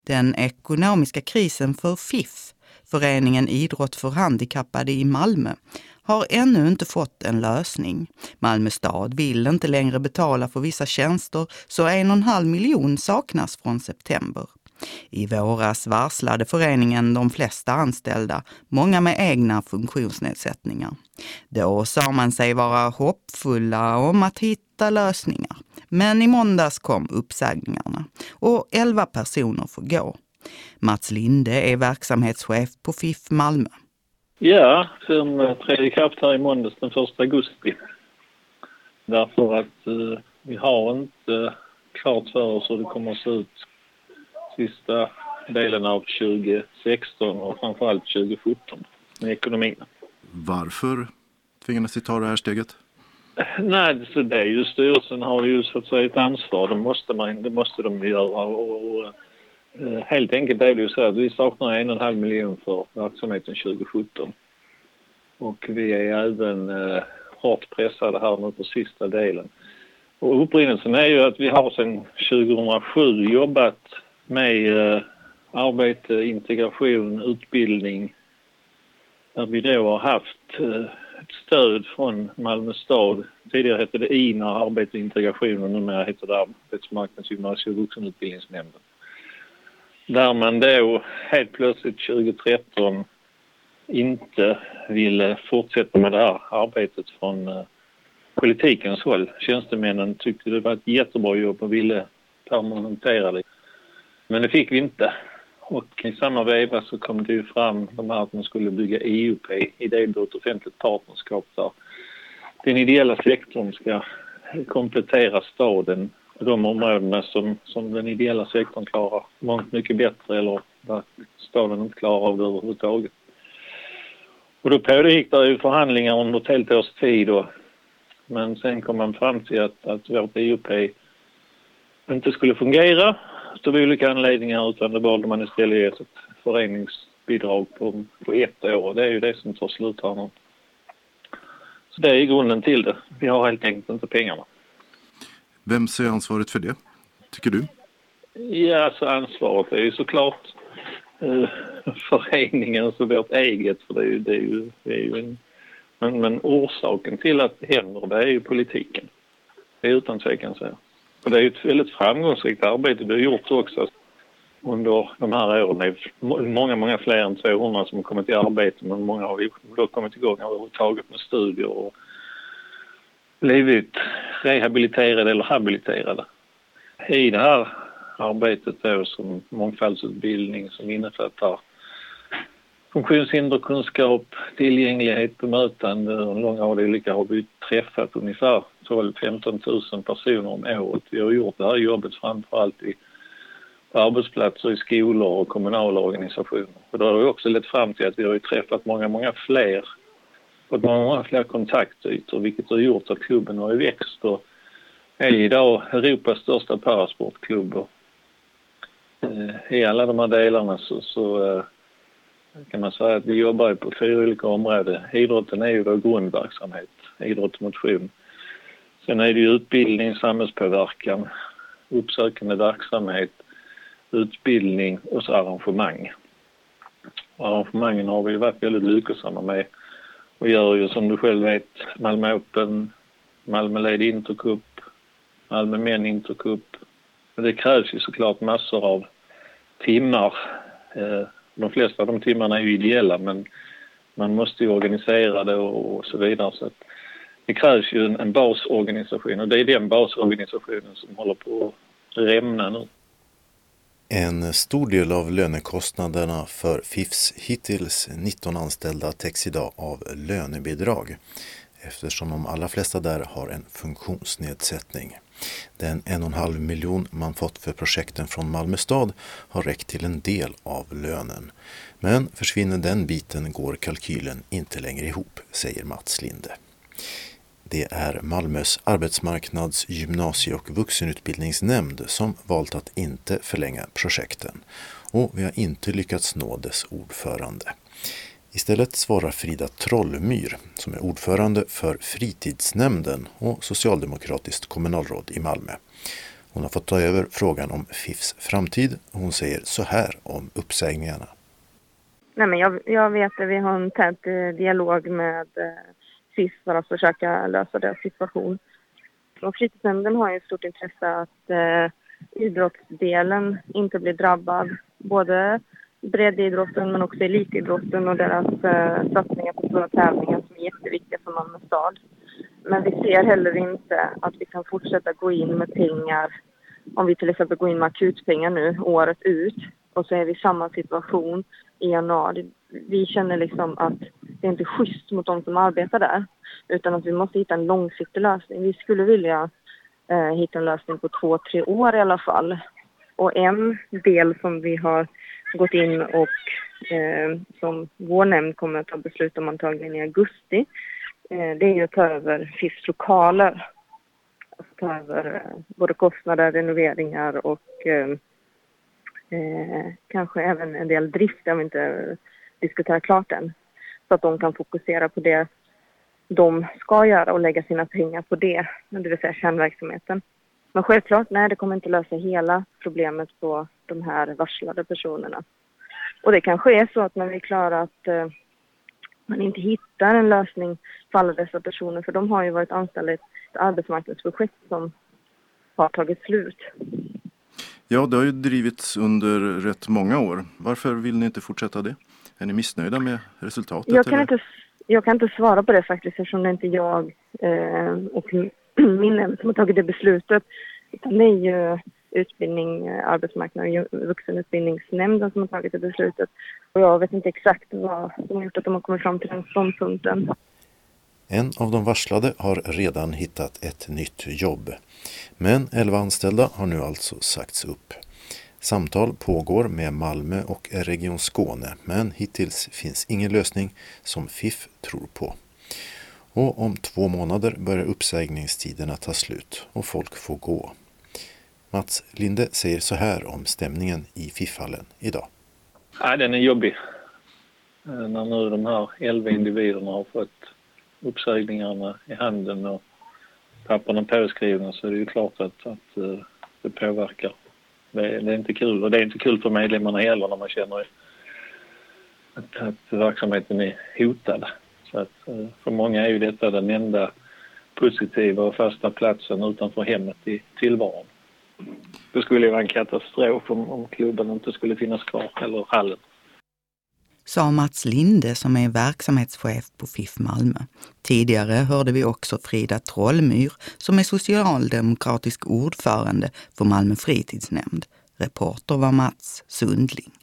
Den ekonomiska krisen för FIF, Föreningen Idrott för handikappade i Malmö, har ännu inte fått en lösning. Malmö stad vill inte längre betala för vissa tjänster, så 1,5 miljon saknas från september. I våras varslade föreningen de flesta anställda, många med egna funktionsnedsättningar. Då sa man sig vara hoppfulla om att hitta lösningar. Men i måndags kom uppsägningarna och 11 personer får gå. Mats Linde är verksamhetschef på FIF Malmö. Ja, som trädde i kraft här i måndags den 1 augusti. Därför att vi har inte klart för oss hur det kommer att se ut sista delen av 2016 och framförallt 2017 med ekonomin. Varför tvingades ni ta det här steget? Nej, så det är ju styrelsen har ju så att säga ett ansvar. Det måste de göra och helt enkelt är det ju så att vi saknar 1,5 miljon för verksamheten 2017. Och vi är även hårt pressade här nu på sista delen. Och upprinnelsen är ju att vi har sedan 2007 jobbat med arbete, integration, utbildning. Där vi då har haft ett stöd från Malmö stad. Tidigare hette det INA, arbete och integration, och numera heter det Arbetsmarknadsgymnasie- och vuxenutbildningsnämnden. Där man då helt plötsligt 2013 inte ville fortsätta med det här arbetet från politikens håll. Tjänstemännen tyckte det var ett jättebra jobb och ville permanentera det. Men det fick vi inte. Och i samma veva så kom det ju fram att man skulle bygga EUP, idéburet offentligt partnerskap, där den ideella sektorn ska komplettera staden och de områdena som den ideella sektorn klarar långt mycket bättre eller vad staden inte klarar av det överhuvudtaget. Och då pågick det ju förhandlingar under ett helt års tid men sen kom man fram till att vårt EUP inte skulle fungera av olika anledningar, utan då valde man istället ett föreningsbidrag på 1 år. Det är ju det som tar slut här nu. Så det är grunden till det. Vi har helt enkelt inte pengarna. Vem ser ansvaret för det, tycker du? Ja, så ansvaret är ju såklart föreningen och vårt eget. För det är ju en... Men orsaken till att det händer, det är ju politiken. Det är utan tvekan så. Och det är ju ett väldigt framgångsrikt arbete vi har gjort också under de här åren. Det är många fler än 200 som har kommit i arbete, men många har då kommit igång överhuvudtaget med studier och blivit rehabiliterade eller habiliterade. I det här arbetet då som mångfaldsutbildning som innefattar funktionshinderkunskap, tillgänglighet, bemötande och en lång rad olika har vi träffat ungefär 12-15 000 personer om året. Vi har gjort det här jobbet framförallt på arbetsplatser, i skolor och kommunala organisationer. Och då har det också lett fram till att vi har träffat många fler och många fler kontaktytor, vilket har gjort att klubben har växt och är idag Europas största parasportklubb. I alla de här delarna så kan man säga att vi jobbar på 4 olika områden. Idrotten är ju vår grundverksamhet, idrott och motion. Sen är det ju utbildning, samhällspåverkan, uppsökande verksamhet, utbildning och så arrangemang. Och arrangemangen har vi varit väldigt lyckosamma med och gör ju som du själv vet Malmö Open, Malmö Lady Intercup, Malmö Män Intercup. Men det krävs ju såklart massor av timmar. De flesta av de timmarna är ju ideella, men man måste ju organisera det och så vidare. Så att det krävs ju en basorganisation och det är den basorganisationen som håller på att rämna nu. En stor del av lönekostnaderna för FIFs hittills 19 anställda täcks idag av lönebidrag, eftersom de allra flesta där har en funktionsnedsättning. Den 1,5 miljon man fått för projekten från Malmö stad har räckt till en del av lönen. Men försvinner den biten går kalkylen inte längre ihop, säger Mats Linde. Det är Malmös arbetsmarknads-, gymnasie- och vuxenutbildningsnämnd som valt att inte förlänga projekten. Och vi har inte lyckats nå dess ordförande. Istället svarar Frida Trollmyr, som är ordförande för fritidsnämnden och socialdemokratiskt kommunalråd i Malmö. Hon har fått ta över frågan om FIFs framtid. Hon säger så här om uppsägningarna. Nej, men jag vet att vi har en tät dialog med FIF för att försöka lösa deras situation. Och fritidsnämnden har ju ett stort intresse att idrottsdelen inte blir drabbad. Både breddidrotten men också elitidrotten och deras satsningar på stora tävlingar som är jätteviktiga för Malmö stad. Men vi ser heller inte att vi kan fortsätta gå in med pengar. Om vi till exempel går in med akutpengar nu året ut och så är vi i samma situation i januari. Vi känner liksom att det är inte schysst mot de som arbetar där, utan att vi måste hitta en långsiktig lösning. Vi skulle vilja hitta en lösning på 2-3 år i alla fall. Och en del som vi har gått in och som vår nämnd kommer att ta beslut om antagligen i augusti, det är att ta över FIFs lokaler. Alltså ta över både kostnader, renoveringar och kanske även en del drift om vi inte diskuterar klart än. Så att de kan fokusera på det de ska göra och lägga sina pengar på det, det vill säga kärnverksamheten. Men självklart, nej, det kommer inte lösa hela problemet på de här varslade personerna. Och det kanske är så att när vi är klara att man inte hittar en lösning för alla dessa personer, för de har ju varit anställda i ett arbetsmarknadsprojekt som har tagit slut. Ja, det har ju drivits under rätt många år. Varför vill ni inte fortsätta det? Är ni missnöjda med resultatet? Jag kan inte svara på det faktiskt, eftersom det inte är jag och min nämnd som har tagit det beslutet. Utan det är ju arbetsmarknad och vuxenutbildningsnämnden som har tagit det beslutet. Och jag vet inte exakt vad som har gjort att de har kommit fram till den ståndpunkten. En av de varslade har redan hittat ett nytt jobb. Men 11 anställda har nu alltså sagts upp. Samtal pågår med Malmö och Region Skåne, men hittills finns ingen lösning som FIF tror på. Och om 2 månader börjar uppsägningstiderna ta slut och folk får gå. Mats Linde säger så här om stämningen i FIF-hallen idag. Ja, den är jobbig. När nu de här 11 individerna har fått uppsägningarna i handen och papperna påskrivna, så är det ju klart att det påverkar. Det är inte kul, och det är inte kul för medlemmarna heller när man känner att verksamheten är hotad. Så att för många är ju detta den enda positiva och fasta platsen utanför hemmet i tillvaron. Det skulle ju vara en katastrof om klubben inte skulle finnas kvar, eller hallen. Sa Mats Linde som är verksamhetschef på FIF Malmö. Tidigare hörde vi också Frida Trollmyr som är socialdemokratisk ordförande för Malmö fritidsnämnd. Reporter var Mats Sundling.